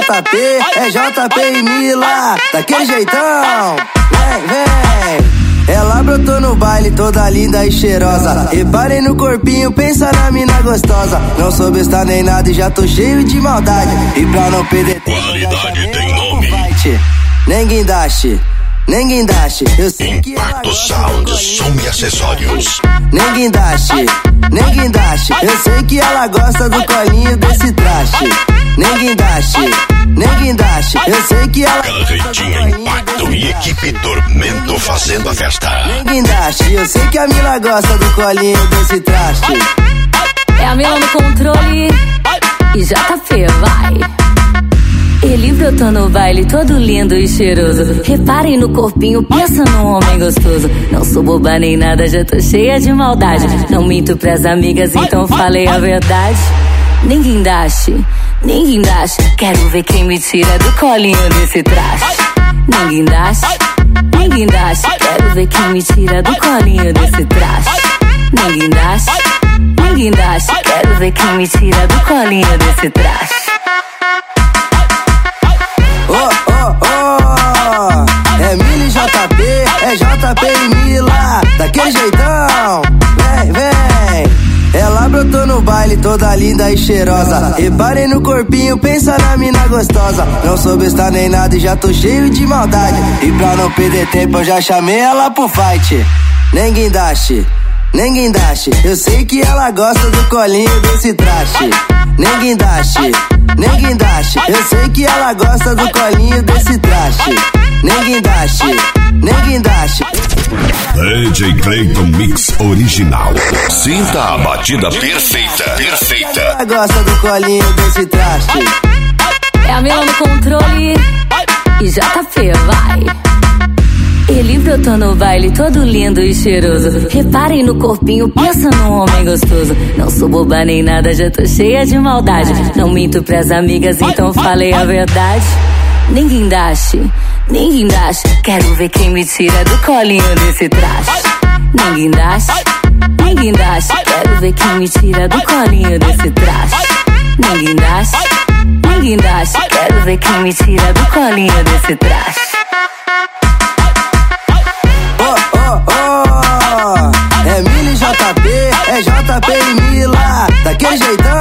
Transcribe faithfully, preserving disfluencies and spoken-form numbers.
J P, é J P e Mila, daquele jeitão. Vem, vem. Ela brotou no baile toda linda e cheirosa. Reparem no corpinho, pensa na mina gostosa. Não sou besta nem nada e já tô cheio de maldade. E pra não perder tempo, qualidade tem nome. Nem guindaste, nem guindaste. Eu sei que ela Impacto Sound, som e acessórios. Nem guindaste, nem guindaste. Eu sei que ela gosta do colinho desse traste. Nem guindaste, nem guindaste. Eu sei que ela Carretinha Impacto e equipe Tormento fazendo a festa. Nem guindaste. Eu sei que a Mila gosta do colinho desse traste. É a Mila no controle e J P, vai. Ele brotou no baile todo lindo e cheiroso. Reparem no corpinho, pensa num homem gostoso. Não sou boba nem nada, já tô cheia de maldade. Não minto pras amigas, então falei a verdade. Nem guindaste, nem guindaste. Quero ver quem me tira do colinho desse traste. Nem guindaste, nem guindaste. Quero ver quem me tira do colinho desse traste. Nem guindaste, nem guindaste. Quero ver quem me tira do colinho desse traste. Oh, oh, oh, é Mila e J P, é J P e Mila, daquele jeitão. Vem, vem. Ela brotou no baile toda linda e cheirosa. Reparem no corpinho, pensa na mina gostosa. Não sou besta nem nada e já tô cheio de maldade. E pra não perder tempo eu já chamei ela pro fight. Nem guindaste, nem guindaste. Eu sei que ela gosta do colinho desse traste. Nem guindaste, nem guindaste. Eu sei que ela gosta do colinho desse traste. Nem guindaste, nem guindaste. D J Clayton Mix Original. Sinta a batida perfeita, perfeita. Ela gosta do colinho desse traste. É a Mila no controle e J P, vai. Ele brotou no baile todo lindo e cheiroso. Reparem no corpinho, pensa num homem gostoso. Não sou boba nem nada, já tô cheia de maldade. Não minto pras amigas, então falei a verdade. Nem guindaste, nem guindaste. Quero ver quem me tira do colinho desse traste. Nem guindaste, nem guindaste. Quero ver quem me tira do colinho desse traste. Nem guindaste, nem guindaste. Quero ver quem me tira do colinho desse traste. É Mila e J P, é J P e Mila, daquele jeitão.